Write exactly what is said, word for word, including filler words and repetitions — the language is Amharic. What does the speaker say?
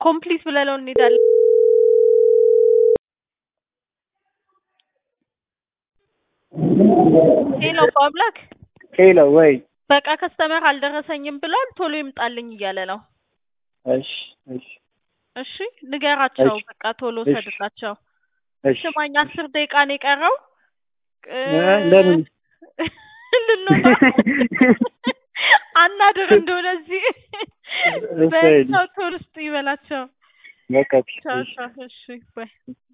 ኮምፕሊት ብለለው እንሄዳለን ሄሎ ፓብላክ ሄሎ ወይ በቃ ከስተመር አልደረሰኝም ብሏል ቶሎ ይምጣልኝ እያለ ነው እሺ እሺ እሺ ንገራቸው በቃ ቶሎ ሰድላቸው እሺ ማኛ አስር ደቂቃ ነው የቀረው ለምን ልንወጣ አናድር እንደሆነ እዚህ በሰው ቶሎ ውስጥ ይበላቸው በቃ እሺ እሺ ባይ